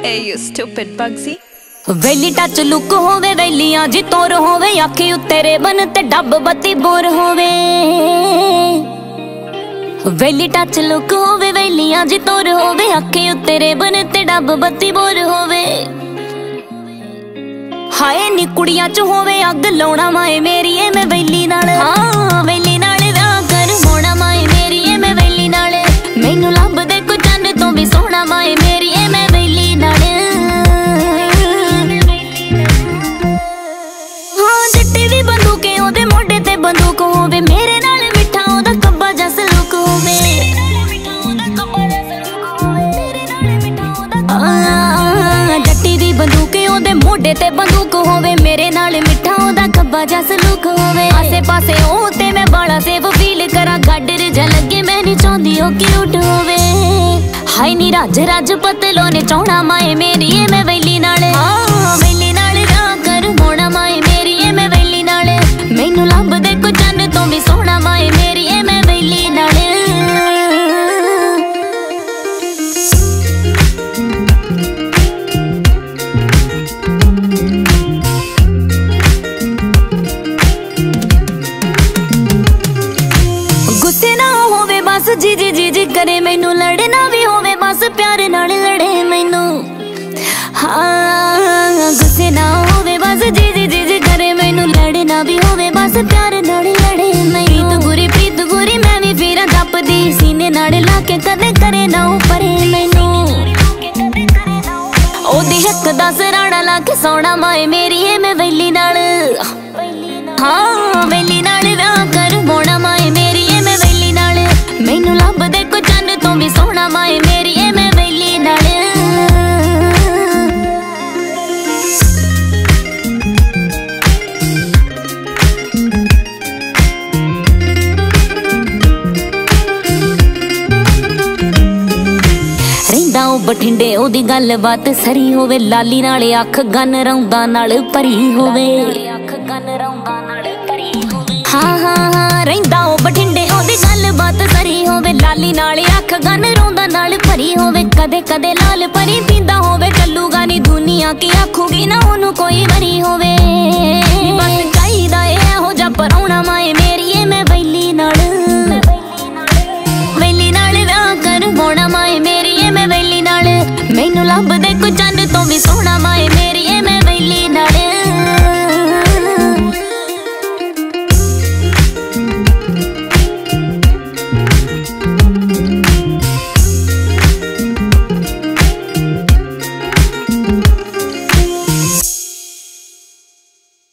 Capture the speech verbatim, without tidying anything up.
Hey, you stupid Bugsy. वेली टच लुक होवे वेलियां जी तोर होवे आखी उत्तेरे बन ते डब बत्ती बोर होवे। वेली टच लुक होवे वेलियां जी तोर होवे आखी उत्तेरे बन ते डब बत्ती बोर होवे। हाय नी कुड़ियां च होवे अग लाउणा माए मेरी ए मैं वेली नाल हां वेली नाल विआह कर होना माए मेरी ए मैं वेली नाल मैनू लब दे कोई चंद तो भी सोहना माए मेरी ए मैं वेली नाल। बंदूक होवे मेरे नाल मिठा ओदा कब्बा जस लुक होवे। जट्टी दी बंदूक ओदे मोढे ते बंदूक होवे मेरे नाल मिठा ओदा कब्बा जस लुक होवे। आसे पासे ओ ते मैं बाला सेव फील करा गाडर जा लगे मैं नहीं चाहती ओ क्यूट होवे। हाय नी राज राज पतलो ने चौना माए मेरी ए मैं वेली नाल हां वेली नाल विआह कर होना माए मेरी ए मैं वेली नाल मैनू लब दे कोई चंद तो भी सोहना माए मेरी ए मैं वेली नाल। गुस्से ना होवे बस जी जी जी जी करे मैनू लड़ना भी होवे बस प्यार नाल लड़े मैनू हाँ गुस्से ना होवे बस जी जी जी जी करे मैनू लड़ना भी होवे बस प्यार नाल लड़े मैनू। प्रीत गुरी प्रीत गुरी मैं भी फिर जपदी सीने नाल लाके कदे करे ना परे मैनू ओदी हक दा सराणा लाके सोना माए मेरी ए मैं वेली नाल हाँ वेली नाल विआह कर होना माए मेरी ए मैं वेली नाल मैनू लब दे कोई चंद तो भी सोहना माए मेरी ए मैं वेली नाल। बठिंडे ओदी गल बात सरी होवे लाली नाले अख गन रौंदा नाल भरी होवे। हाँ हाँ हाँ रहिंदा ओ बठिंडे ओदी गल बात सरी होवे लाली नाले अख गन रौंदा नाल भरी होवे। कदे कदे लाल परी पींदा होवे कल्लूगा नी दुनिया की आखूगी ना ओनू कोई वरी होवे। बस चाहिदा एहो जा परौणा माए मेरी ए मैं वेली नाल वेली नाल विआह कर होना माए मेरी ए मैं वेली नाल मैनू लब दे कोई चंद तो भी सोहना माए मेरी ए मैं वेली नाल।